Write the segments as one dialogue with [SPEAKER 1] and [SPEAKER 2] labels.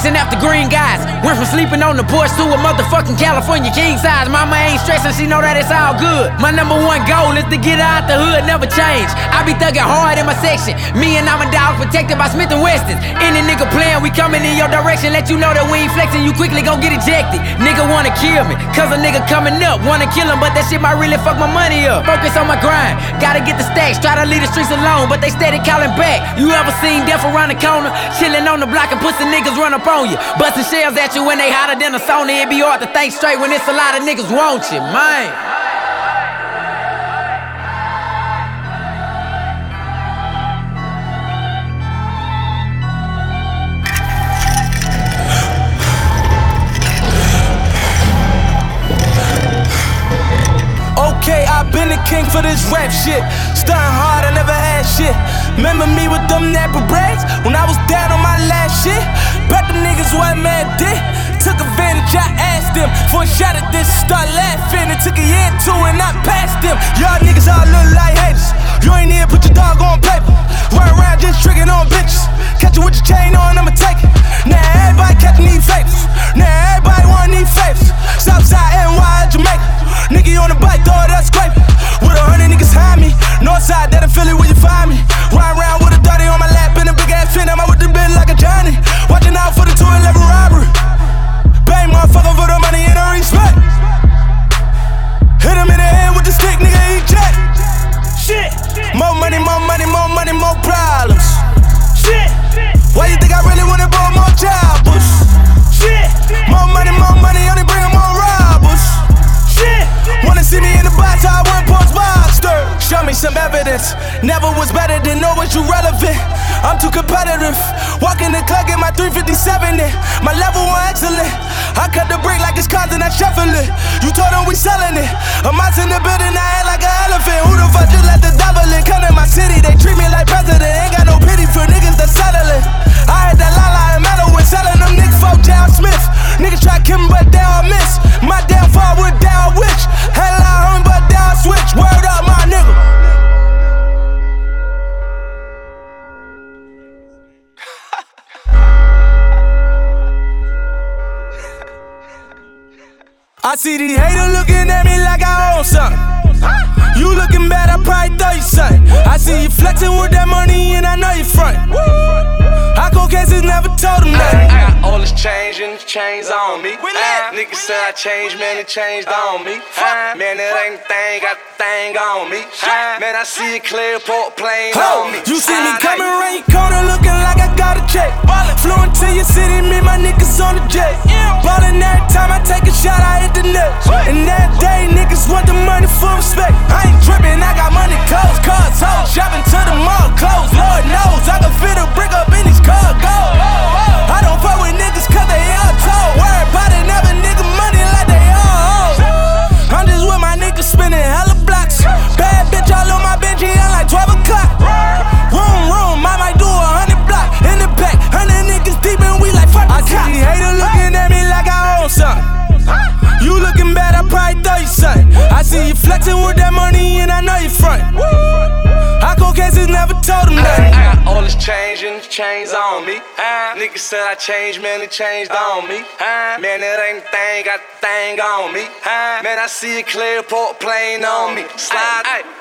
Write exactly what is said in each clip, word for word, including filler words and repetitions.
[SPEAKER 1] chasing after green guys. Went from sleeping on the porch to a motherfucking California king size. Mama ain't stressing, she know that it's all good. My number one goal is to get her out the hood, never change. I be thugging hard in my section. Me and I'm a dog protected by Smith and Wessons. Any nigga playing, we coming in your direction. Let you know that we ain't flexing, you quickly gon' get ejected. Nigga wanna kill me, cause a nigga coming up. Wanna kill him, but that shit might really fuck my money up. Focus on my grind, gotta get the stacks. Try to leave the streets alone, but they steady calling back. You ever seen death around the corner? Chillin' on the block and pussy niggas run up on you. Bustin' shells at you when they hotter than a Sony. It be hard to think straight when it's a lot of niggas want you, man.
[SPEAKER 2] Okay, I've been the king for this rap shit. Stuntin' hard, I never had shit. Remember me with them Napa braids when I was down on my last shit? Bet them niggas wasn't mad dick. Took advantage, I asked them for a shot at this, start laughing. It took a year or two and I passed them. Y'all niggas all look like haters. You ain't here, put your dog on paper. Run around just tricking on bitches. Catch you with your chain on, I'ma take it. Now everybody catching these favors. Now everybody want these favors. Southside N Y, Jamaica. Nigga on the bike, throw it up, scrape it. With a hundred niggas behind me. Northside, that in Philly where you find me. Ride around with a thirty on my lap and a big ass fin. I'm out with the bin like a Johnny. Watching out for the two eleven robbery. Bang motherfucker for the money and the respect. Hit him in the head with the stick, nigga, he jet. Shit. More money, more money, more money, more problems. Shit. Why you think I really wanna blow more jobbers? Shit. More money, more money, only bring more robbers. Shit. Wanna see me in the box, I want post boxer. Show me some evidence. Never was better than know what you relevant. I'm too competitive. Walk in the club, get my three fifty-seven in. My level one excellent. I cut the brick like it's constant, I shuffle it. You told them we selling it. A mouse in the building, I act like an elephant. Who the fuck just let the devil in? Come in my city, they treat me like president. Ain't got no pity for niggas that settling. I had that Lala and Mellow when selling them Nick folk, John Smith. Niggas try to kill me, but they all miss. My downfall went down witch. Hell out home, but down switch. Word up, my nigga. I see these haters looking at me like I own something. You looking bad, I probably throw you something. I see you flexing with that money and I know you front. I go cases never told them nothing.
[SPEAKER 3] I got all this change and the chains on me. Uh, niggas said I changed, man, it changed on me. Uh, man, it ain't the thing, got the thing on me. Uh, man, I see it clear, port plane on me.
[SPEAKER 2] You see me coming around your corner looking like I got a check. Flew into your city, me my niggas on the jet. Ballin' every time I take a shot, I hit the net. And that day, niggas want the money for respect. I ain't trippin', I got money, clothes, cars, hoes. Shopping to the mall, clothes, Lord knows. I can fit a brick up in these cargo. I don't fuck with niggas cause they all told. Worry about it, never nigga money like they all owe. I'm just with my niggas spinning hella blocks. Bad bitch all on my bench, I'm like twelve o'clock. Room, room, I might do a hundred block. In the back, hundred niggas deep and we like fuck the I see these haters looking at me like I own something. You looking bad, I probably throw you something. I see you flexing with that money and I know you front. I go cases never told them nothing.
[SPEAKER 3] I got all this change and the chains on me. Uh, niggas said I changed, man, it changed on me. Uh, man, it ain't the thing, got the thing on me. Uh, man, I see it clear, port plane on me. Slide. Ay, ay.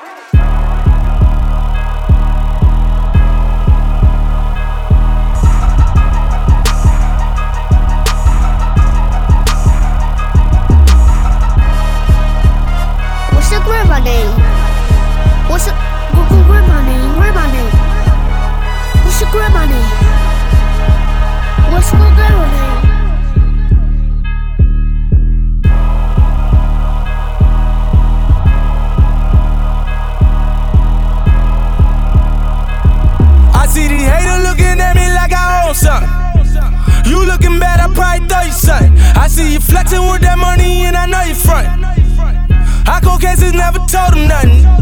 [SPEAKER 4] What's the grandma name? What's the grandma name? Grandma name? What's the grandma name? What's the grandma name?
[SPEAKER 2] I see these haters looking at me like I own something. You looking bad, I probably throw you something. I see you flexing with that money and I know you front. I go cases never told them nothing.